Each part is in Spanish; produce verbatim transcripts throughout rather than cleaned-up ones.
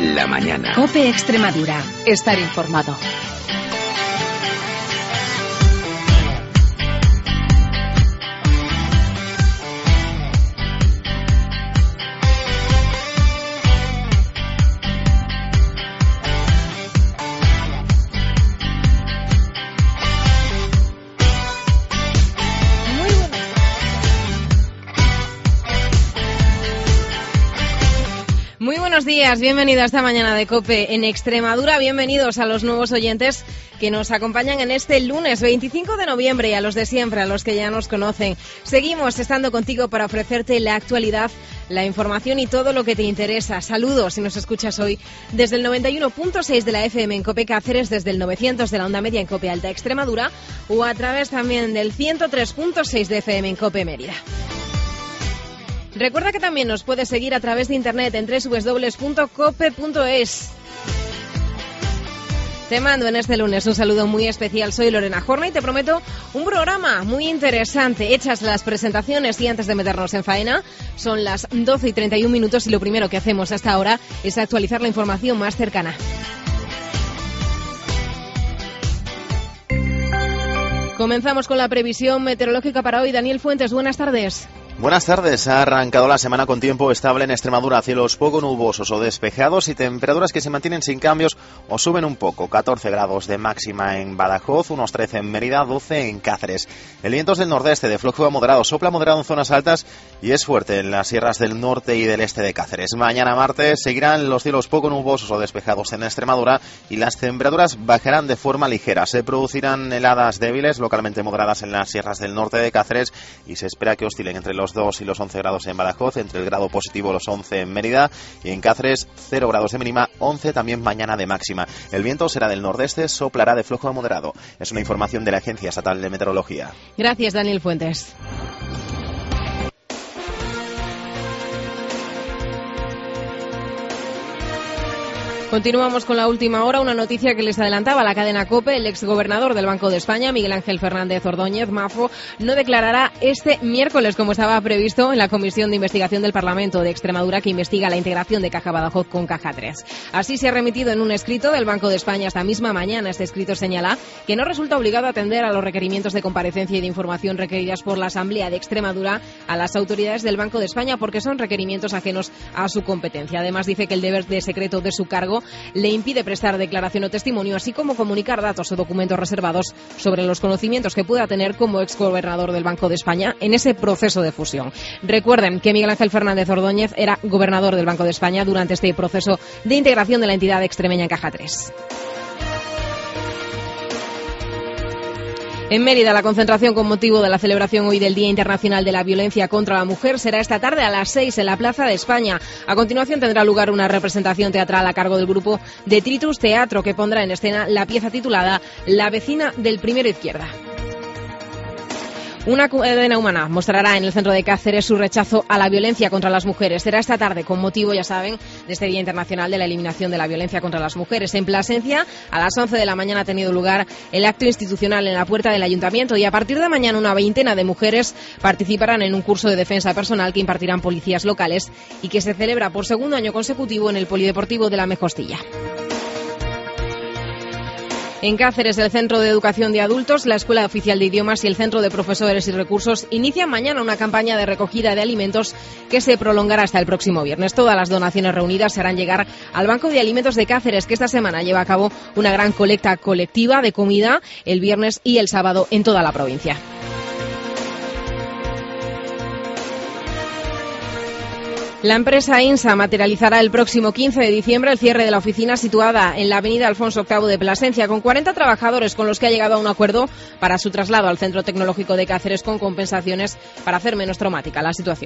la mañana. COPE Extremadura. Estar informado. Buenos días, bienvenidos a esta mañana de COPE en Extremadura, bienvenidos a los nuevos oyentes que nos acompañan en este lunes veinticinco de noviembre y a los de siempre, a los que ya nos conocen. Seguimos estando contigo para ofrecerte la actualidad, la información y todo lo que te interesa. Saludos si nos escuchas hoy desde el noventa y uno punto seis de la F M en COPE Cáceres, desde el novecientos de la onda media en COPE Alta Extremadura o a través también del ciento tres punto seis de F M en COPE Mérida. Recuerda que también nos puedes seguir a través de internet en doble u doble u doble u punto cope punto es. Te mando en este lunes un saludo muy especial. Soy Lorena Jorna y te prometo un programa muy interesante. Hechas las presentaciones y antes de meternos en faena, son las doce y treinta y un minutos y lo primero que hacemos hasta ahora es actualizar la información más cercana. Comenzamos con la previsión meteorológica para hoy. Daniel Fuentes, buenas tardes. Buenas tardes. Ha arrancado la semana con tiempo estable en Extremadura, cielos poco nubosos o despejados y temperaturas que se mantienen sin cambios o suben un poco. catorce grados de máxima en Badajoz, unos trece en Mérida, doce en Cáceres. El viento es del nordeste, de flojo a moderado, sopla moderado en zonas altas y es fuerte en las sierras del norte y del este de Cáceres. Mañana martes seguirán los cielos poco nubosos o despejados en Extremadura y las temperaturas bajarán de forma ligera. Se producirán heladas débiles, localmente moderadas en las sierras del norte de Cáceres y se espera que oscilen entre los los dos y los once grados en Badajoz, entre el grado positivo los once en Mérida y en Cáceres cero grados de mínima, once también mañana de máxima. El viento será del nordeste, soplará de flojo a moderado. Es una información de la Agencia Estatal de Meteorología. Gracias, Daniel Fuentes. Continuamos con la última hora, una noticia que les adelantaba la cadena COPE. El exgobernador del Banco de España, Miguel Ángel Fernández Ordóñez Mafo, no declarará este miércoles, como estaba previsto en la Comisión de Investigación del Parlamento de Extremadura que investiga la integración de Caja Badajoz con Caja tres. Así se ha remitido en un escrito del Banco de España esta misma mañana. Este escrito señala que no resulta obligado a atender a los requerimientos de comparecencia y de información requeridas por la Asamblea de Extremadura a las autoridades del Banco de España porque son requerimientos ajenos a su competencia. Además, dice que el deber de secreto de su cargo le impide prestar declaración o testimonio, así como comunicar datos o documentos reservados sobre los conocimientos que pueda tener como exgobernador del Banco de España en ese proceso de fusión. Recuerden que Miguel Ángel Fernández Ordóñez era gobernador del Banco de España durante este proceso de integración de la entidad extremeña en Caja tres. En Mérida, la concentración con motivo de la celebración hoy del Día Internacional de la Violencia contra la Mujer será esta tarde a las seis en la Plaza de España. A continuación tendrá lugar una representación teatral a cargo del grupo Detritus Teatro, que pondrá en escena la pieza titulada La vecina del primero izquierda. Una cadena humana mostrará en el centro de Cáceres su rechazo a la violencia contra las mujeres. Será esta tarde con motivo, ya saben, de este Día Internacional de la Eliminación de la Violencia contra las Mujeres. En Plasencia, a las once de la mañana ha tenido lugar el acto institucional en la puerta del Ayuntamiento y a partir de mañana una veintena de mujeres participarán en un curso de defensa personal que impartirán policías locales y que se celebra por segundo año consecutivo en el Polideportivo de la Mejostilla. En Cáceres, el Centro de Educación de Adultos, la Escuela Oficial de Idiomas y el Centro de Profesores y Recursos inician mañana una campaña de recogida de alimentos que se prolongará hasta el próximo viernes. Todas las donaciones reunidas se harán llegar al Banco de Alimentos de Cáceres, que esta semana lleva a cabo una gran colecta colectiva de comida el viernes y el sábado en toda la provincia. La empresa INSA materializará el próximo quince de diciembre el cierre de la oficina situada en la avenida Alfonso octavo de Plasencia, con cuarenta trabajadores con los que ha llegado a un acuerdo para su traslado al Centro Tecnológico de Cáceres con compensaciones para hacer menos traumática la situación.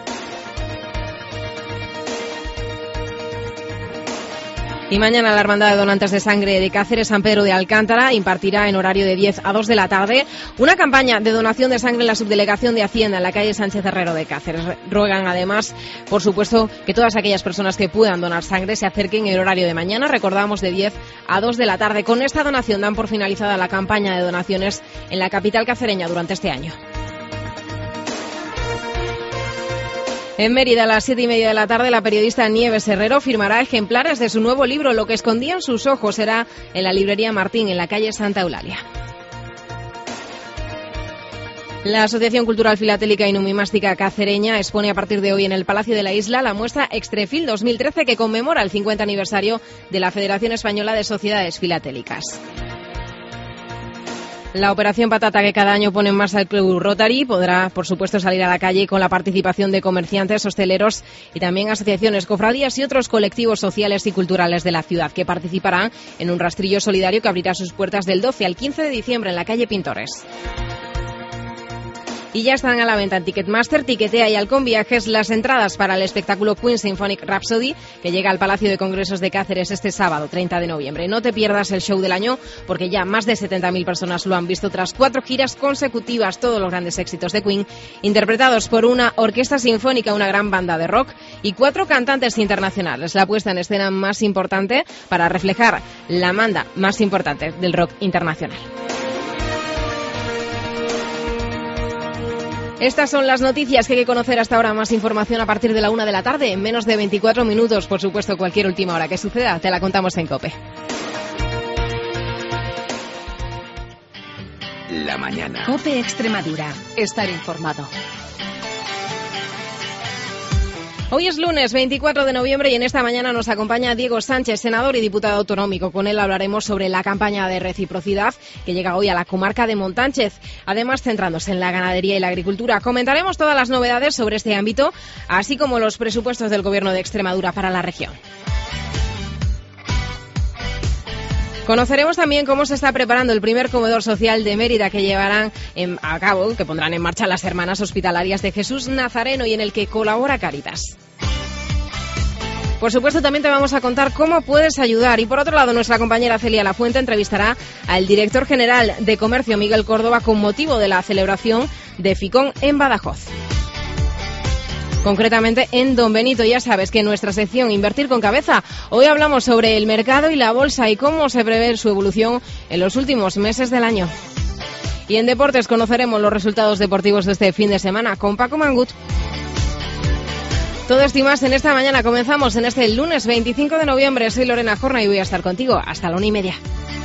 Y mañana la Hermandad de Donantes de Sangre de Cáceres, San Pedro de Alcántara, impartirá en horario de diez a dos de la tarde una campaña de donación de sangre en la Subdelegación de Hacienda en la calle Sánchez Herrero de Cáceres. Ruegan además, por supuesto, que todas aquellas personas que puedan donar sangre se acerquen en el horario de mañana, recordamos, de diez a dos de la tarde. Con esta donación dan por finalizada la campaña de donaciones en la capital cacereña durante este año. En Mérida, a las siete y media de la tarde, la periodista Nieves Herrero firmará ejemplares de su nuevo libro, Lo que escondían sus ojos. Será en la librería Martín, en la calle Santa Eulalia. La Asociación Cultural Filatélica y Numismática Cacereña expone a partir de hoy en el Palacio de la Isla la muestra Extrefil dos mil trece, que conmemora el cincuenta aniversario de la Federación Española de Sociedades Filatélicas. La operación Patata, que cada año pone en marcha el Club Rotary, podrá, por supuesto, salir a la calle con la participación de comerciantes, hosteleros y también asociaciones, cofradías y otros colectivos sociales y culturales de la ciudad, que participarán en un rastrillo solidario que abrirá sus puertas del doce al quince de diciembre en la calle Pintores. Y ya están a la venta en Ticketmaster, Tiquetea y Halcón Viajes las entradas para el espectáculo Queen Symphonic Rhapsody, que llega al Palacio de Congresos de Cáceres este sábado, treinta de noviembre. No te pierdas el show del año, porque ya más de setenta mil personas lo han visto tras cuatro giras consecutivas, todos los grandes éxitos de Queen, interpretados por una orquesta sinfónica, una gran banda de rock y cuatro cantantes internacionales. La puesta en escena más importante para reflejar la banda más importante del rock internacional. Estas son las noticias que hay que conocer hasta ahora. Más información a partir de la una de la tarde, en menos de veinticuatro minutos. Por supuesto, cualquier última hora que suceda, te la contamos en COPE. La mañana. COPE Extremadura. Estar informado. Hoy es lunes veinticuatro de noviembre y en esta mañana nos acompaña Diego Sánchez, senador y diputado autonómico. Con él hablaremos sobre la campaña de reciprocidad que llega hoy a la comarca de Montánchez. Además, centrándose en la ganadería y la agricultura. Comentaremos todas las novedades sobre este ámbito, así como los presupuestos del Gobierno de Extremadura para la región. Conoceremos también cómo se está preparando el primer comedor social de Mérida que llevarán en, a cabo, que pondrán en marcha las Hermanas Hospitalarias de Jesús Nazareno y en el que colabora Cáritas. Por supuesto, también te vamos a contar cómo puedes ayudar. Y por otro lado, nuestra compañera Celia Lafuente entrevistará al director general de Comercio, Miguel Córdoba, con motivo de la celebración de FICON en Badajoz. Concretamente en Don Benito. Ya sabes que en nuestra sección Invertir con Cabeza, hoy hablamos sobre el mercado y la bolsa y cómo se prevé su evolución en los últimos meses del año. Y en deportes conoceremos los resultados deportivos de este fin de semana con Paco Mangut. Todo esto y más en esta mañana. Comenzamos en este lunes veinticinco de noviembre. Soy Lorena Jorna y voy a estar contigo hasta la una y media.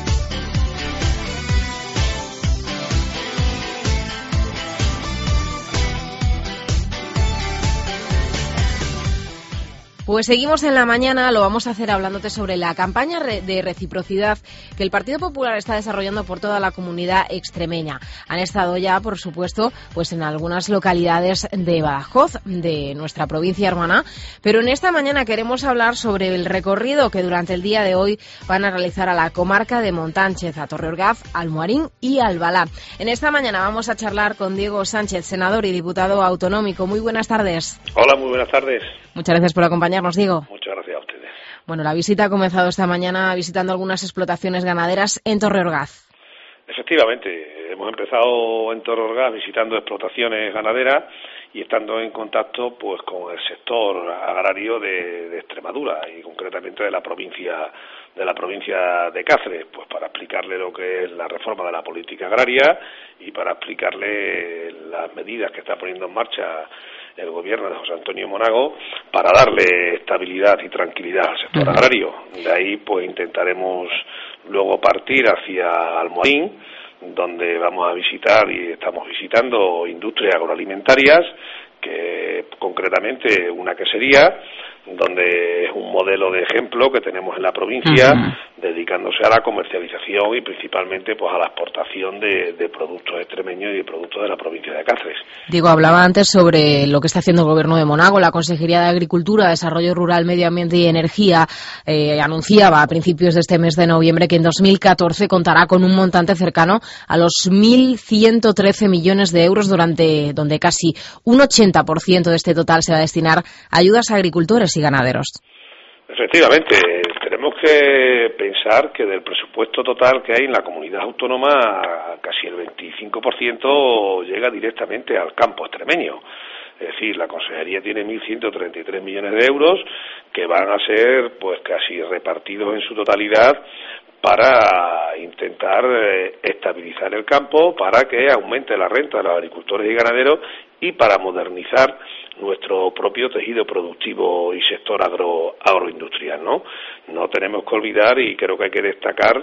Pues seguimos en la mañana, lo vamos a hacer hablándote sobre la campaña de reciprocidad que el Partido Popular está desarrollando por toda la comunidad extremeña. Han estado ya, por supuesto, pues en algunas localidades de Badajoz, de nuestra provincia hermana, pero en esta mañana queremos hablar sobre el recorrido que durante el día de hoy van a realizar a la comarca de Montánchez, a Torreorgaz, Almuarín y Albalá. En esta mañana vamos a charlar con Diego Sánchez, senador y diputado autonómico. Muy buenas tardes. Hola, muy buenas tardes. Muchas gracias por acompañarnos, Diego. Muchas gracias a ustedes. Bueno, la visita ha comenzado esta mañana visitando algunas explotaciones ganaderas en Torreorgaz. Efectivamente, hemos empezado en Torreorgaz visitando explotaciones ganaderas y estando en contacto pues con el sector agrario de, de Extremadura y concretamente de la provincia de la provincia de Cáceres, pues para explicarle lo que es la reforma de la política agraria y para explicarle las medidas que está poniendo en marcha el gobierno de José Antonio Monago para darle estabilidad y tranquilidad al sector uh-huh. agrario. De ahí pues intentaremos luego partir hacia Almuarín, donde vamos a visitar y estamos visitando industrias agroalimentarias, que concretamente una quesería, donde es un modelo de ejemplo que tenemos en la provincia, uh-huh. dedicándose a la comercialización y principalmente pues a la exportación de, de productos extremeños y de productos de la provincia de Cáceres. Diego, hablaba antes sobre lo que está haciendo el gobierno de Monago. La Consejería de Agricultura, Desarrollo Rural, Medio Ambiente y Energía eh, anunciaba a principios de este mes de noviembre que en dos mil catorce contará con un montante cercano a los mil ciento trece millones de euros, durante donde casi un ochenta por ciento de este total se va a destinar a ayudas a agricultores y ganaderos. Efectivamente, tenemos que pensar que del presupuesto total que hay en la comunidad autónoma, casi el veinticinco por ciento llega directamente al campo extremeño. Es decir, la Consejería tiene mil ciento treinta y tres millones de euros que van a ser pues casi repartidos en su totalidad para intentar eh, estabilizar el campo, para que aumente la renta de los agricultores y ganaderos y para modernizar nuestro propio tejido productivo y sector agro, agroindustrial, ¿no? No tenemos que olvidar, y creo que hay que destacar,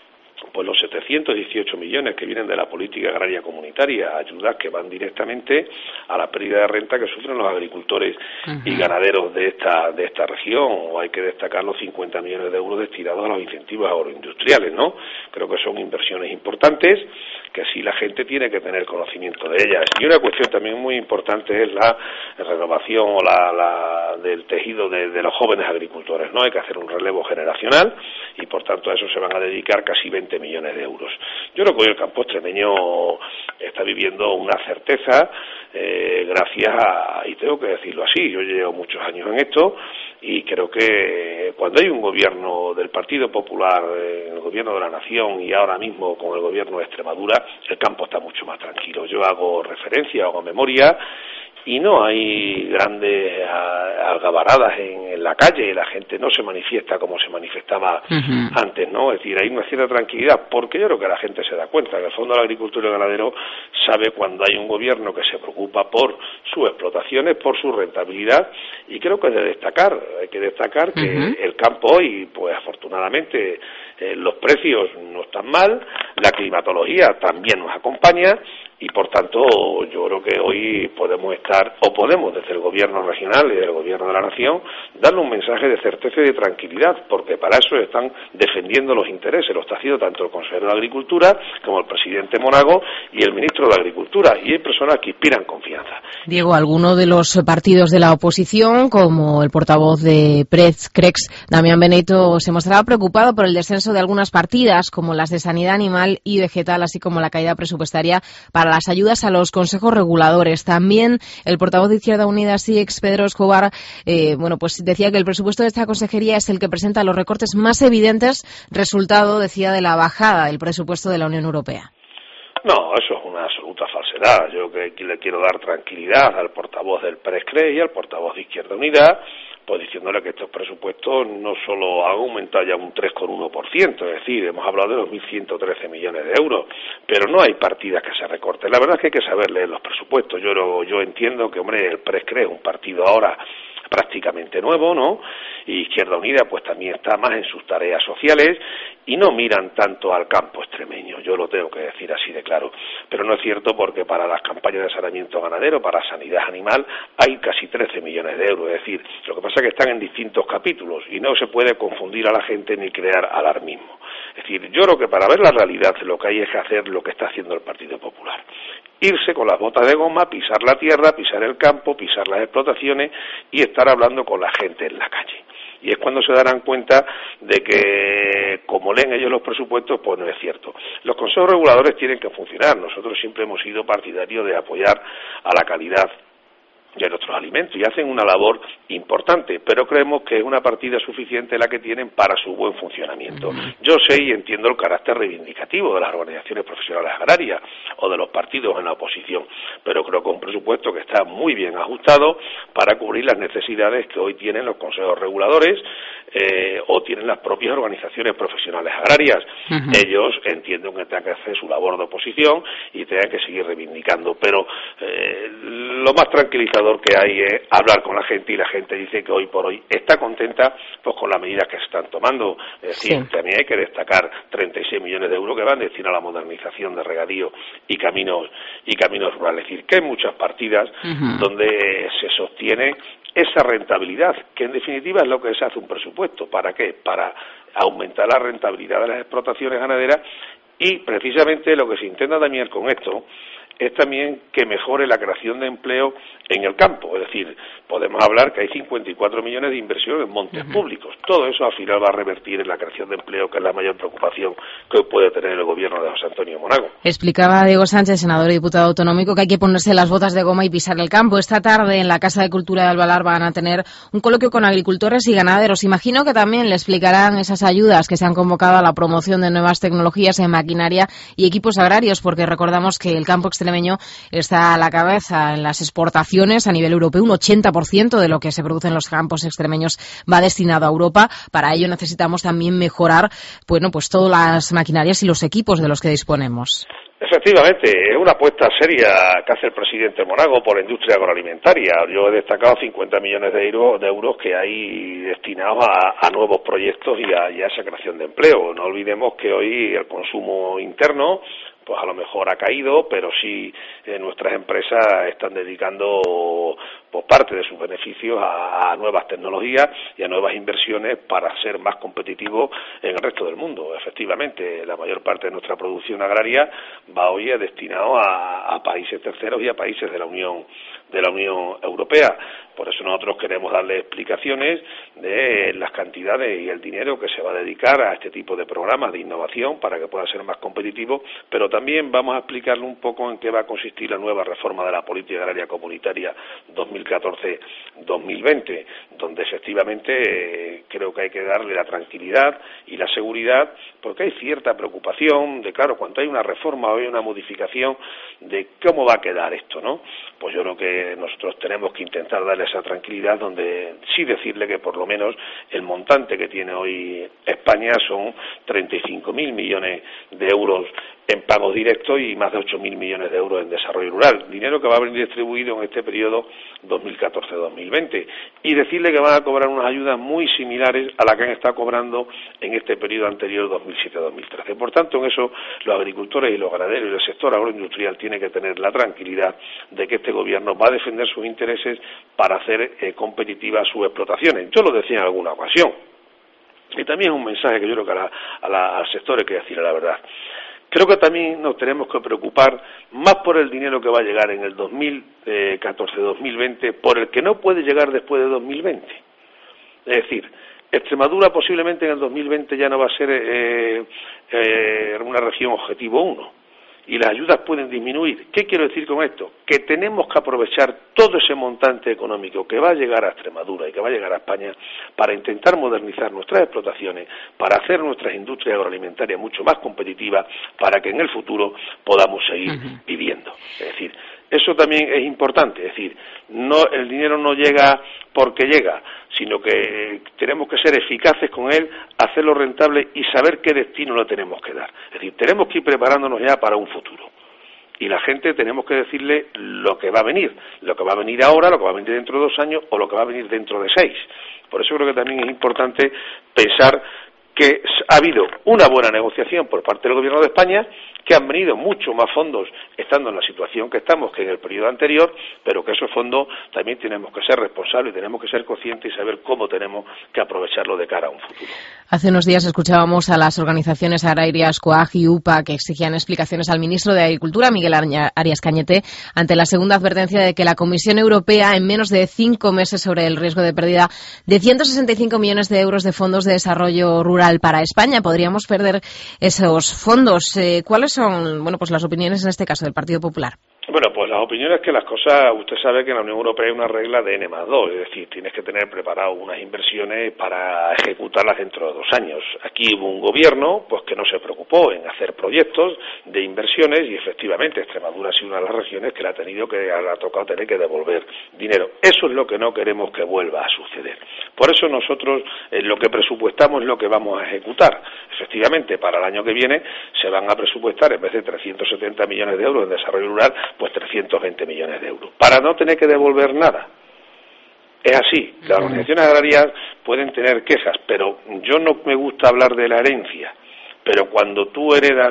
pues los setecientos dieciocho millones que vienen de la política agraria comunitaria, ayudas que van directamente a la pérdida de renta que sufren los agricultores uh-huh. y ganaderos de esta de esta región. O hay que destacar los cincuenta millones de euros destinados a los incentivos agroindustriales, ¿no? Creo que son inversiones importantes, que sí la gente tiene que tener conocimiento de ellas. Y una cuestión también muy importante es la renovación o la, la del tejido de, de los jóvenes agricultores, ¿no? Hay que hacer un relevo generacional y por tanto a eso se van a dedicar casi veinte millones de euros. Yo creo que hoy el campo extremeño está viviendo una certeza eh, gracias a, y tengo que decirlo así, yo llevo muchos años en esto y creo que cuando hay un gobierno del Partido Popular, eh, el gobierno de la Nación y ahora mismo con el gobierno de Extremadura, el campo está mucho más tranquilo. Yo hago referencia, hago memoria y no hay grandes algabaradas en, en la calle, la gente no se manifiesta como se manifestaba uh-huh. antes, ¿no? Es decir, hay una cierta tranquilidad, porque yo creo que la gente se da cuenta que el fondo del agricultor y el ganadero sabe cuando hay un gobierno que se preocupa por sus explotaciones, por su rentabilidad, y creo que es de destacar, hay que destacar que uh-huh. el campo hoy, pues afortunadamente, eh, los precios no están mal, la climatología también nos acompaña, y por tanto yo creo que hoy podemos estar, o podemos desde el gobierno regional y del gobierno de la nación, darle un mensaje de certeza y de tranquilidad, porque para eso están defendiendo los intereses, lo está haciendo tanto el consejero de Agricultura como el presidente Monago y el ministro de Agricultura, y hay personas que inspiran confianza. Diego, algunos de los partidos de la oposición, como el portavoz de Prez, Crex, Damián Benito, se mostraba preocupado por el descenso de algunas partidas, como las de Sanidad Animal y Vegetal, así como la caída presupuestaria para las ayudas a los consejos reguladores. También el portavoz de Izquierda Unida, S I E X, Pedro Escobar, eh, bueno, pues decía que el presupuesto de esta consejería es el que presenta los recortes más evidentes, resultado, decía, de la bajada del presupuesto de la Unión Europea. No, eso es una absoluta falsedad. Yo que le quiero dar tranquilidad al portavoz del P R E S C R E y al portavoz de Izquierda Unida, pues diciéndole que estos presupuestos no solo han aumentado ya un tres coma uno por ciento, es decir, hemos hablado de los mil ciento trece millones de euros, pero no hay partidas que se recorten. La verdad es que hay que saber leer los presupuestos. Yo, yo entiendo que, hombre, el P R E S C R E es un partido ahora prácticamente nuevo, ¿no? Y Izquierda Unida pues también está más en sus tareas sociales y no miran tanto al campo extremeño, yo lo tengo que decir así de claro, pero no es cierto, porque para las campañas de saneamiento ganadero, para sanidad animal, hay casi trece millones de euros, es decir, lo que pasa es que están en distintos capítulos y no se puede confundir a la gente ni crear alarmismo. Es decir, yo creo que para ver la realidad lo que hay es que hacer lo que está haciendo el Partido Popular. Irse con las botas de goma, pisar la tierra, pisar el campo, pisar las explotaciones y estar hablando con la gente en la calle. Y es cuando se darán cuenta de que, como leen ellos los presupuestos, pues no es cierto. Los consejos reguladores tienen que funcionar. Nosotros siempre hemos sido partidarios de apoyar a la calidad de nuestros alimentos y hacen una labor importante, pero creemos que es una partida suficiente la que tienen para su buen funcionamiento. Yo sé y entiendo el carácter reivindicativo de las organizaciones profesionales agrarias o de los partidos en la oposición, pero creo que es un presupuesto que está muy bien ajustado para cubrir las necesidades que hoy tienen los consejos reguladores eh, o tienen las propias organizaciones profesionales agrarias. Uh-huh. Ellos entienden que tengan que hacer su labor de oposición y tengan que seguir reivindicando, pero eh, lo más tranquilizador que hay es hablar con la gente y la gente dice que hoy por hoy está contenta pues con las medidas que se están tomando. Es decir, sí. También hay que destacar treinta y seis millones de euros que van destinados a la modernización de regadío y caminos y caminos rurales. Es decir, que hay muchas partidas uh-huh. donde se sostiene esa rentabilidad, que en definitiva es lo que se hace un presupuesto. ¿Para qué? Para aumentar la rentabilidad de las explotaciones ganaderas y precisamente lo que se intenta también con esto es también que mejore la creación de empleo en el campo. Es decir, podemos hablar que hay cincuenta y cuatro millones de inversión en montes uh-huh. públicos. Todo eso al final va a revertir en la creación de empleo, que es la mayor preocupación que hoy puede tener el gobierno de José Antonio Monago. Explicaba Diego Sánchez, senador y diputado autonómico, que hay que ponerse las botas de goma y pisar el campo. Esta tarde en la Casa de Cultura de Albalar van a tener un coloquio con agricultores y ganaderos. Imagino que también le explicarán esas ayudas que se han convocado a la promoción de nuevas tecnologías en maquinaria y equipos agrarios, porque recordamos que el campo extremeño está a la cabeza en las exportaciones a nivel europeo. Un ochenta por ciento de lo que se produce en los campos extremeños va destinado a Europa. Para ello necesitamos también mejorar, bueno, pues todas las maquinarias y los equipos de los que disponemos. Efectivamente, es una apuesta seria que hace el presidente Monago por la industria agroalimentaria. Yo he destacado cincuenta millones de euros, de euros que hay destinados a, a nuevos proyectos y a, y a esa creación de empleo. No olvidemos que hoy el consumo interno pues a lo mejor ha caído, pero sí eh, nuestras empresas están dedicando pues, parte de sus beneficios a, a nuevas tecnologías y a nuevas inversiones para ser más competitivos en el resto del mundo. Efectivamente, la mayor parte de nuestra producción agraria va hoy destinado a, a países terceros y a países de la Unión de la Unión Europea. Por eso nosotros queremos darle explicaciones de las cantidades y el dinero que se va a dedicar a este tipo de programas de innovación para que pueda ser más competitivo, pero también vamos a explicarle un poco en qué va a consistir la nueva reforma de la política agraria comunitaria dos mil catorce dos mil veinte, donde efectivamente eh, creo que hay que darle la tranquilidad y la seguridad, porque hay cierta preocupación de, claro, cuando hay una reforma o hay una modificación, de cómo va a quedar esto, ¿no? Pues yo creo que nosotros tenemos que intentar darle esa tranquilidad, donde sí decirle que por lo menos el montante que tiene hoy España son treinta y cinco mil millones de euros en pagos directos y más de ocho mil millones de euros en desarrollo rural, dinero que va a venir distribuido en este periodo dos mil catorce dos mil veinte, y decirle que van a cobrar unas ayudas muy similares a las que han estado cobrando en este periodo anterior dos mil siete dos mil trece. Por tanto, en eso los agricultores y los ganaderos y el sector agroindustrial tienen que tener la tranquilidad de que este gobierno va a defender sus intereses para hacer eh, competitivas sus explotaciones. Yo lo decía en alguna ocasión, y también es un mensaje que yo creo que a la, a la, al sector hay que decirle la verdad. Creo que también nos tenemos que preocupar más por el dinero que va a llegar en el dos mil catorce dos mil veinte, por el que no puede llegar después de dos mil veinte. Es decir, Extremadura posiblemente en el dos mil veinte ya no va a ser eh, eh, una región objetivo uno. Y las ayudas pueden disminuir. ¿Qué quiero decir con esto? Que tenemos que aprovechar todo ese montante económico que va a llegar a Extremadura y que va a llegar a España para intentar modernizar nuestras explotaciones, para hacer nuestras industrias agroalimentarias mucho más competitivas, para que en el futuro podamos seguir uh-huh. viviendo. Es decir, eso también es importante. Es decir, no, el dinero no llega porque llega, sino que tenemos que ser eficaces con él, hacerlo rentable y saber qué destino le tenemos que dar. Es decir, tenemos que ir preparándonos ya para un futuro. Y la gente tenemos que decirle lo que va a venir, lo que va a venir ahora, lo que va a venir dentro de dos años o lo que va a venir dentro de seis. Por eso creo que también es importante pensar que ha habido una buena negociación por parte del Gobierno de España, que han venido mucho más fondos estando en la situación que estamos que en el periodo anterior, pero que esos fondos también tenemos que ser responsables, tenemos que ser conscientes y saber cómo tenemos que aprovecharlo de cara a un futuro. Hace unos días escuchábamos a las organizaciones agrarias COAG y U P A que exigían explicaciones al ministro de Agricultura, Miguel Arias Cañete, ante la segunda advertencia de que la Comisión Europea, en menos de cinco meses sobre el riesgo de pérdida de ciento sesenta y cinco millones de euros de fondos de desarrollo rural para España, podríamos perder esos fondos. Eh, ¿Cuáles son, bueno, pues las opiniones en este caso del Partido Popular? Bueno, pues las opiniones que las cosas, usted sabe que en la Unión Europea hay una regla de N más dos, es decir, tienes que tener preparado unas inversiones para ejecutarlas dentro de dos años. Aquí hubo un gobierno pues que no se preocupó en hacer proyectos de inversiones y efectivamente Extremadura ha sido una de las regiones que le ha tenido que, le ha tocado tener que devolver dinero. Eso es lo que no queremos que vuelva a suceder. Por eso nosotros eh, lo que presupuestamos es lo que vamos a ejecutar. Efectivamente, para el año que viene se van a presupuestar, en vez de trescientos setenta millones de euros en desarrollo rural, pues trescientos veinte millones de euros, para no tener que devolver nada. Es así, las organizaciones agrarias pueden tener quejas, pero yo no me gusta hablar de la herencia. Pero cuando tú heredas,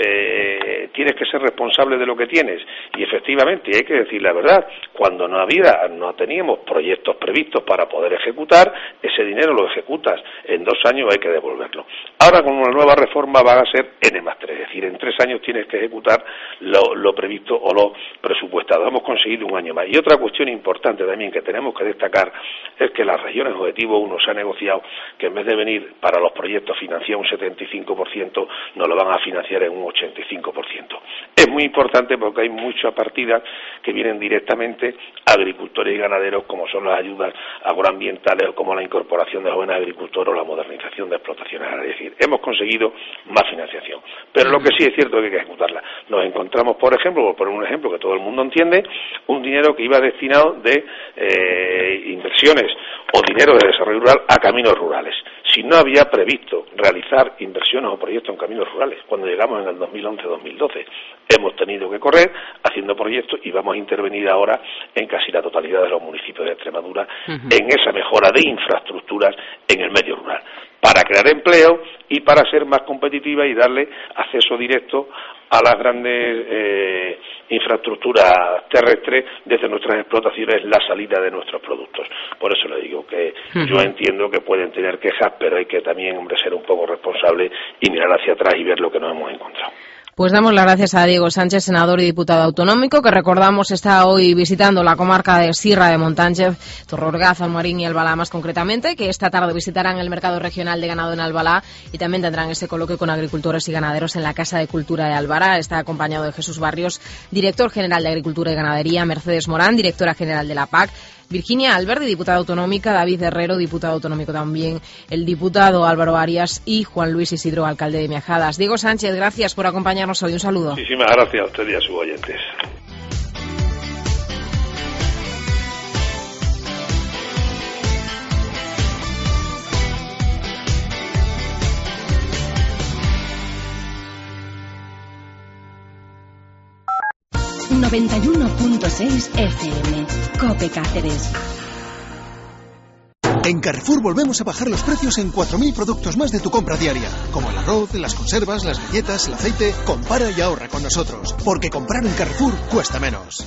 eh, tienes que ser responsable de lo que tienes. Y efectivamente, hay que decir la verdad, cuando no había, no teníamos proyectos previstos para poder ejecutar, ese dinero lo ejecutas, en dos años hay que devolverlo. Ahora con una nueva reforma van a ser N más tres, es decir, en tres años tienes que ejecutar lo, lo previsto o lo presupuestado. Hemos conseguido un año más. Y otra cuestión importante también que tenemos que destacar es que las regiones objetivo uno se ha negociado que en vez de venir para los proyectos financiados un setenta y cinco por ciento, nos lo van a financiar en un ochenta y cinco por ciento. Es muy importante porque hay muchas partidas que vienen directamente a agricultores y ganaderos, como son las ayudas agroambientales o como la incorporación de jóvenes agricultores o la modernización de explotaciones agrarias. Es decir, hemos conseguido más financiación. Pero lo que sí es cierto es que hay que ejecutarla. Nos encontramos, por ejemplo, por poner un ejemplo que todo el mundo entiende, un dinero que iba destinado de eh, inversiones o dinero de desarrollo rural a caminos rurales. si no había previsto realizar inversiones o proyectos en caminos rurales cuando llegamos en el dos mil once dos mil doce. Hemos tenido que correr haciendo proyectos y vamos a intervenir ahora en casi la totalidad de los municipios de Extremadura uh-huh. en esa mejora de infraestructuras en el medio rural, para crear empleo y para ser más competitiva y darle acceso directo a las grandes eh, infraestructuras terrestres desde nuestras explotaciones, la salida de nuestros productos. Por eso le digo que uh-huh. yo entiendo que pueden tener quejas, pero hay que también, hombre, ser un poco responsable y mirar hacia atrás y ver lo que nos hemos encontrado. Pues damos las gracias a Diego Sánchez, senador y diputado autonómico, que recordamos está hoy visitando la comarca de Sierra de Montánchez, Torrorgaz, Almarín y Albalá más concretamente, que esta tarde visitarán el mercado regional de ganado en Albalá y también tendrán ese coloquio con agricultores y ganaderos en la Casa de Cultura de Albará. Está acompañado de Jesús Barrios, director general de Agricultura y Ganadería, Mercedes Morán, directora general de la P A C, Virginia Alberdi, diputada autonómica, David Herrero, diputado autonómico también, el diputado Álvaro Arias y Juan Luis Isidro, alcalde de Miajadas. Diego Sánchez, gracias por acompañarnos hoy. Un saludo. Muchísimas gracias a usted y a sus oyentes. noventa y uno punto seis F M, COPE Cáceres. En Carrefour volvemos a bajar los precios en cuatro mil productos más de tu compra diaria, como el arroz, las conservas, las galletas, el aceite. Compara y ahorra con nosotros, porque comprar en Carrefour cuesta menos.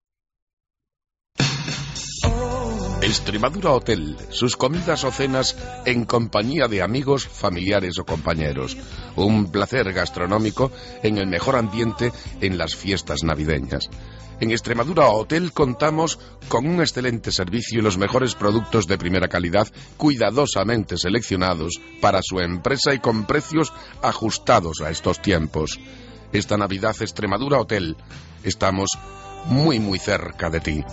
Extremadura Hotel, sus comidas o cenas en compañía de amigos, familiares o compañeros. Un placer gastronómico en el mejor ambiente en las fiestas navideñas. En Extremadura Hotel contamos con un excelente servicio y los mejores productos de primera calidad, cuidadosamente seleccionados para su empresa y con precios ajustados a estos tiempos. Esta Navidad Extremadura Hotel, estamos muy muy cerca de ti.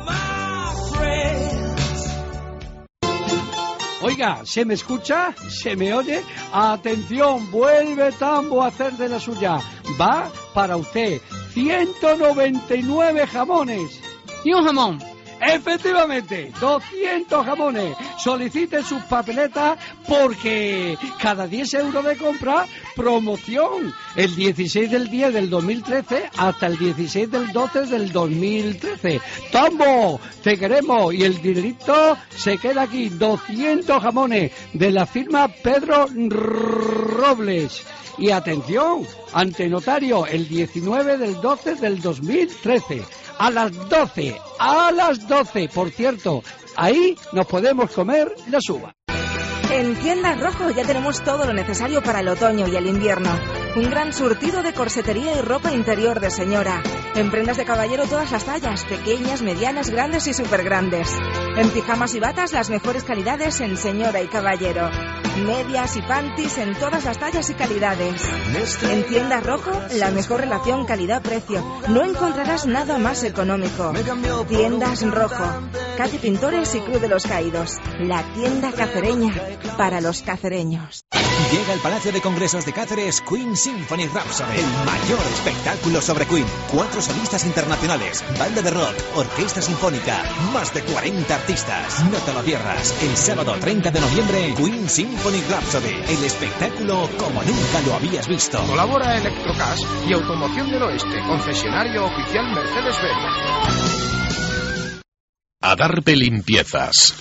Oiga, ¿se me escucha? ¿Se me oye? Atención, vuelve Tambo a hacer de la suya. Va para usted. ciento noventa y nueve jamones. ¿Y un jamón? Efectivamente, doscientos jamones. Solicite sus papeletas porque cada diez euros de compra, promoción. El dieciséis del diez del dos mil trece hasta el dieciséis del doce del dos mil trece. ¡Tambo! ¡Te queremos! Y el dinerito se queda aquí. doscientos jamones de la firma Pedro Robles. Y atención, ante notario, el diecinueve del doce del dos mil trece. A las doce, a las doce, por cierto, ahí nos podemos comer las uvas. En Tiendas Rojo ya tenemos todo lo necesario para el otoño y el invierno. Un gran surtido de corsetería y ropa interior de señora. En prendas de caballero todas las tallas, pequeñas, medianas, grandes y súper grandes. En pijamas y batas las mejores calidades en señora y caballero. Medias y panties en todas las tallas y calidades. En Tiendas Rojo, la mejor relación calidad-precio. No encontrarás nada más económico. Tiendas Rojo. Calle Pintores y Cruz de los Caídos. La tienda cacereña para los cacereños. Llega al Palacio de Congresos de Cáceres Queen Symphony Rhapsody, el mayor espectáculo sobre Queen. Cuatro solistas internacionales, banda de rock, orquesta sinfónica, más de cuarenta artistas. No te lo pierdas. El sábado treinta de noviembre, Queen Symphony Rhapsody, el espectáculo como nunca lo habías visto. Colabora Electrocas y Automoción del Oeste, concesionario oficial Mercedes-Benz. Adarve Limpiezas.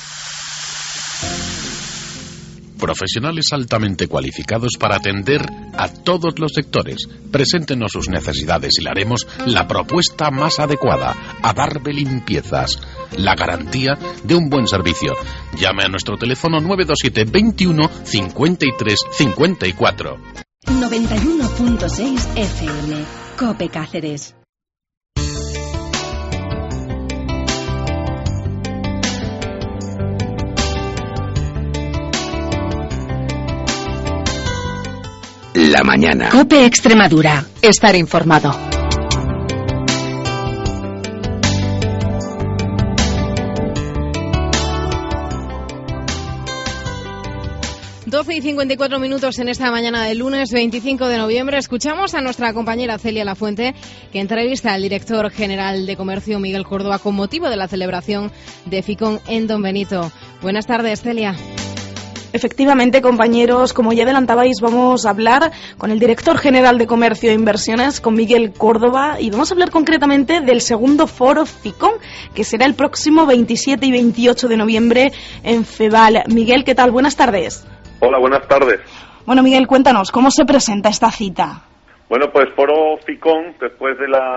Profesionales altamente cualificados para atender a todos los sectores. Preséntenos sus necesidades y le haremos la propuesta más adecuada. Adarve Limpiezas, la garantía de un buen servicio. Llame a nuestro teléfono nueve dos siete, veintiuno, cincuenta y tres, cincuenta y cuatro. noventa y uno punto seis F M, COPE Cáceres. La mañana. COPE Extremadura. Estar informado. doce y cincuenta y cuatro minutos en esta mañana del lunes veinticinco de noviembre. Escuchamos a nuestra compañera Celia Lafuente, que entrevista al director general de Comercio, Miguel Córdoba, con motivo de la celebración de FICON en Don Benito. Buenas tardes, Celia. Efectivamente, compañeros, como ya adelantabais, vamos a hablar con el director general de Comercio e Inversiones, con Miguel Córdoba, y vamos a hablar concretamente del segundo foro FICOM, que será el próximo veintisiete y veintiocho de noviembre en Feval. Miguel, ¿qué tal? Buenas tardes. Hola, buenas tardes. Bueno, Miguel, cuéntanos, ¿cómo se presenta esta cita? Bueno, pues Foro FICOM, después de la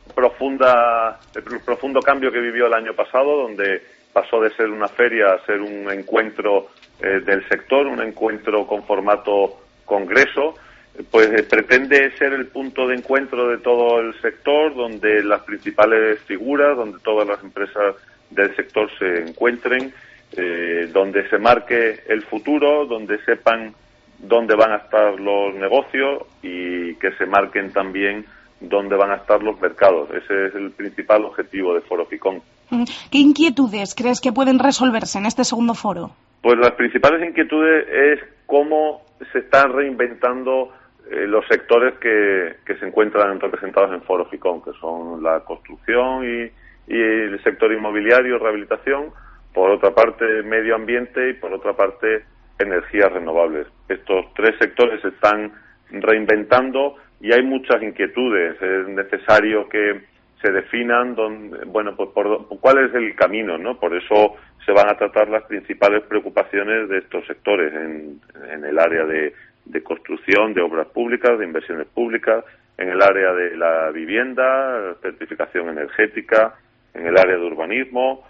profunda, el profundo cambio que vivió el año pasado, donde pasó de ser una feria a ser un encuentro eh, del sector, un encuentro con formato congreso, pues eh, pretende ser el punto de encuentro de todo el sector, donde las principales figuras, donde todas las empresas del sector se encuentren, eh, donde se marque el futuro, donde sepan dónde van a estar los negocios y que se marquen también dónde van a estar los mercados. Ese es el principal objetivo de Foro FICOM. ¿Qué inquietudes crees que pueden resolverse en este segundo foro? Pues las principales inquietudes es cómo se están reinventando eh, los sectores que, que se encuentran representados en Foro FICOM, que son la construcción y, y el sector inmobiliario, rehabilitación, por otra parte medio ambiente y por otra parte energías renovables. Estos tres sectores se están reinventando y hay muchas inquietudes. Es necesario que se definan dónde, bueno, pues por, por cuál es el camino, ¿no? Por eso se van a tratar las principales preocupaciones de estos sectores en, en el área de, de construcción, de obras públicas, de inversiones públicas, en el área de la vivienda, certificación energética, en el área de urbanismo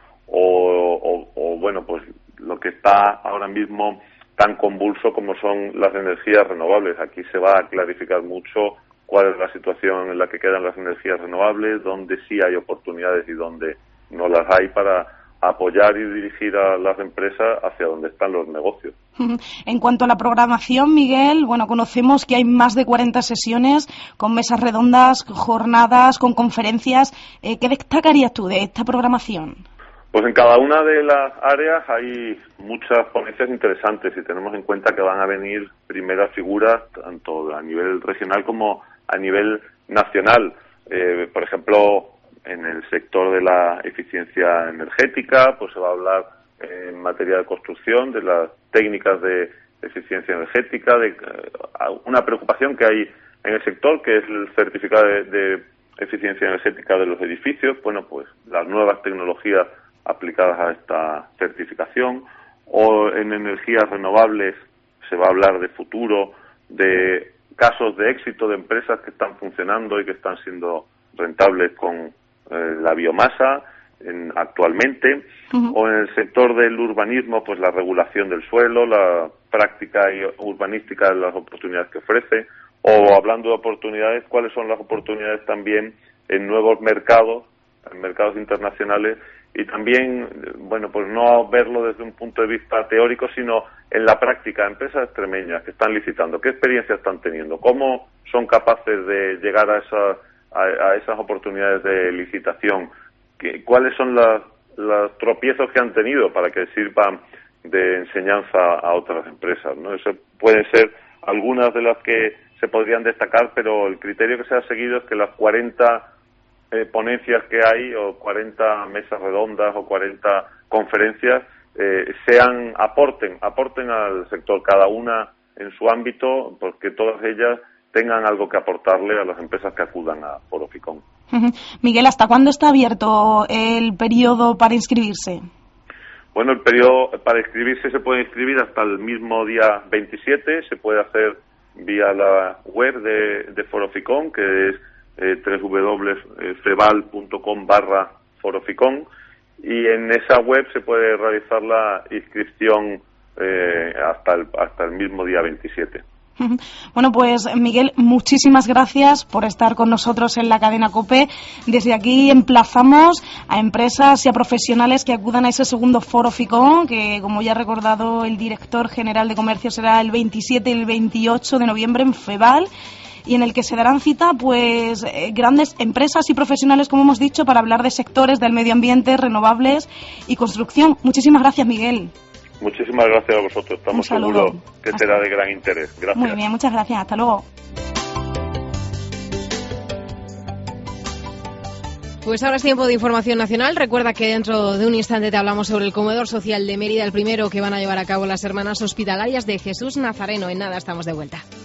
o, o, o bueno, pues lo que está ahora mismo tan convulso como son las energías renovables. Aquí se va a clarificar mucho cuál es la situación en la que quedan las energías renovables, dónde sí hay oportunidades y dónde no las hay para apoyar y dirigir a las empresas hacia donde están los negocios. En cuanto a la programación, Miguel, bueno, conocemos que hay más de cuarenta sesiones con mesas redondas, jornadas, con conferencias. Eh, ¿Qué destacarías tú de esta programación? Pues en cada una de las áreas hay muchas ponencias interesantes y tenemos en cuenta que van a venir primeras figuras tanto a nivel regional como a nivel nacional. Eh, por ejemplo, en el sector de la eficiencia energética, pues se va a hablar eh, en materia de construcción de las técnicas de eficiencia energética, de uh, una preocupación que hay en el sector, que es el certificado de, de eficiencia energética de los edificios. Bueno, pues las nuevas tecnologías aplicadas a esta certificación, o en energías renovables se va a hablar de futuro, de casos de éxito de empresas que están funcionando y que están siendo rentables con eh, la biomasa en, actualmente, uh-huh. O en el sector del urbanismo, pues la regulación del suelo, la práctica urbanística, las oportunidades que ofrece, o hablando de oportunidades, cuáles son las oportunidades también en nuevos mercados, en mercados internacionales, y también, bueno, pues no verlo desde un punto de vista teórico, sino en la práctica, empresas extremeñas que están licitando, qué experiencia están teniendo, cómo son capaces de llegar a esas, a, a esas oportunidades de licitación, ¿Qué, cuáles son las, los tropiezos que han tenido para que sirvan de enseñanza a otras empresas, ¿no? Eso pueden ser algunas de las que se podrían destacar, pero el criterio que se ha seguido es que las cuarenta Eh, ponencias que hay, o cuarenta mesas redondas o cuarenta conferencias, eh, sean aporten aporten al sector, cada una en su ámbito, porque todas ellas tengan algo que aportarle a las empresas que acudan a Foro FICOM. Miguel, ¿hasta cuándo está abierto el periodo para inscribirse? Bueno, el periodo para inscribirse se puede inscribir hasta el mismo día veintisiete, se puede hacer vía la web de, de Foro FICOM, que es Eh, doble u doble u doble u punto feval punto com barra foroficom, y en esa web se puede realizar la inscripción eh, hasta el hasta el mismo día veintisiete. Bueno, pues Miguel, muchísimas gracias por estar con nosotros en la cadena COPE. Desde aquí emplazamos a empresas y a profesionales que acudan a ese segundo Foro FICOM, que como ya ha recordado el director general de Comercio, será el veintisiete y el veintiocho de noviembre en Feval, y en el que se darán cita pues eh, grandes empresas y profesionales, como hemos dicho, para hablar de sectores del medio ambiente, renovables y construcción. Muchísimas gracias, Miguel. Muchísimas gracias a vosotros. Estamos seguros que Hasta será de gran interés. Gracias. Muy bien, muchas gracias. Hasta luego. Pues ahora es tiempo de información nacional. Recuerda que dentro de un instante te hablamos sobre el comedor social de Mérida, el primero que van a llevar a cabo las hermanas hospitalarias de Jesús Nazareno. En nada, estamos de vuelta.